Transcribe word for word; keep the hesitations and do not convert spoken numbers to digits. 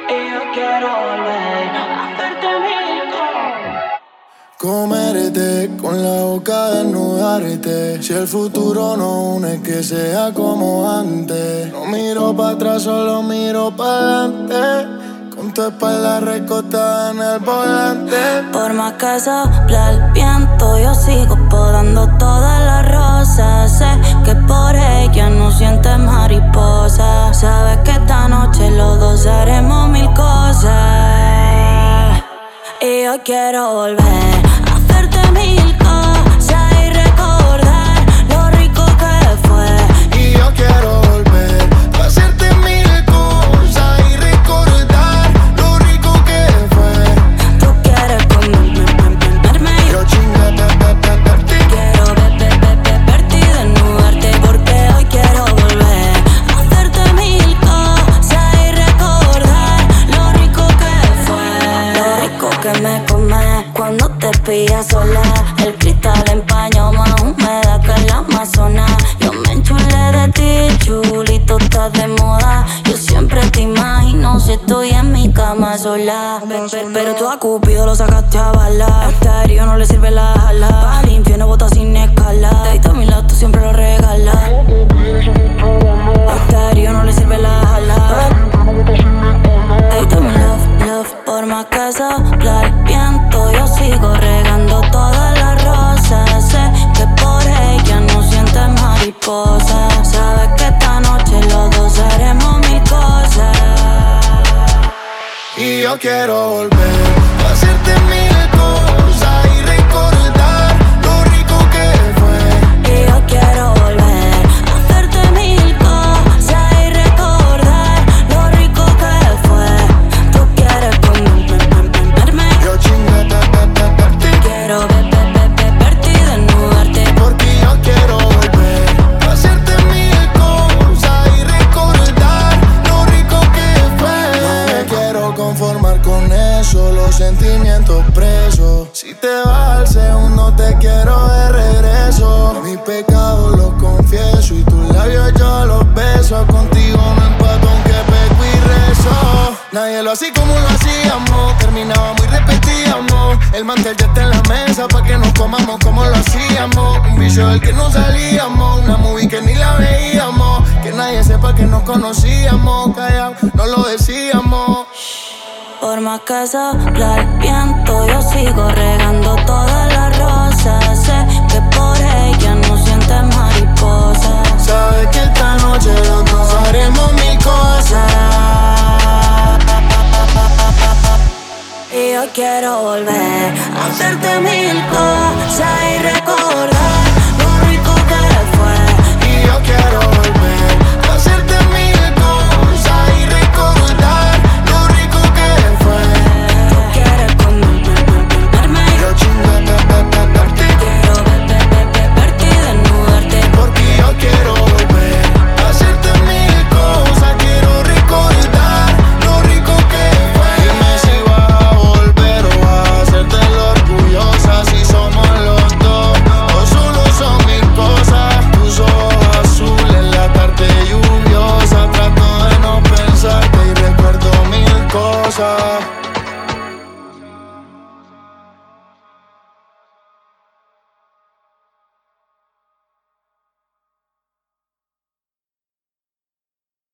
Y yo quiero volver a hacerte mil cosas. Comerte con la boca, desnudarte. Si el futuro no une, que sea como antes. No miro para atrás, solo miro para adelante. Con tu espalda recostada en el volante. Por más que sopla el viento, yo sigo podando todas las rosas. Sé que por ella no sientes mariposa. Sabes que esta noche los dos haremos mil cosas. Y yo quiero volver a hacerte mil cosas y recordar lo rico que fue. Y yo quiero volver a hacerte mil cosas y recordar lo rico que fue. Tú quieres comerme, yo chinga, pe, pe, pe, pe, ti. quiero ver, ver, ver, ver, verte y desnudarte. Porque hoy quiero volver a hacerte mil cosas y recordar lo rico que fue. Lo rico que me comes cuando te pillas sola. El cristal empañó más humedad que el Amazonas. Yo me enchulé de ti, chulito, estás de moda. Yo siempre te imagino si estoy en mi cama sola. Pe- pe- Pero tú a Cupido lo sacaste a bala. A estéreo no le sirve la jala. Para el infierno bota sin escala. Te mi lado, tú siempre lo regalas. A estéreo no le sirve la jala. Te mi love, love. Por más que sopla el viento, yo sigo regando todas las rosas. Sé que por ella no sientes mariposa. Sabes que esta noche los dos haremos mil cosas. Y yo quiero volver a hacerte mil cosas y recordar lo rico que fue. Y yo quiero volver a hacerte mil cosas y recordar lo rico que fue. Tú quieres comerme, yo chinga, pe, pe, pe, pe, ti. quiero ver, ver, ver, ver, verte y desnudarte. Porque yo quiero volver a hacerte mil cosas y recordar lo rico que fue. No me quiero conformar con eso, los sentimientos presos. Si te vas al segundo te quiero de regreso. Mis pecados los confieso y tus labios yo los beso. Contigo no empato aunque peco y rezo. Nadie lo hace como lo hacíamos. Terminábamos y repetíamos. El mantel ya está en la mesa pa' que nos comamos como lo hacíamos. Un vicio del que no salíamos. Una movie que ni la veíamos. Que nadie sepa que nos conocíamos. Callao, no lo decíamos. Por más que sopla el viento, yo sigo regando todas las rosas. Sé que por ella no sientes mariposa. Sabes que esta noche los dos haremos mil cosas. Y yo quiero volver a hacerte mil cosas y recordar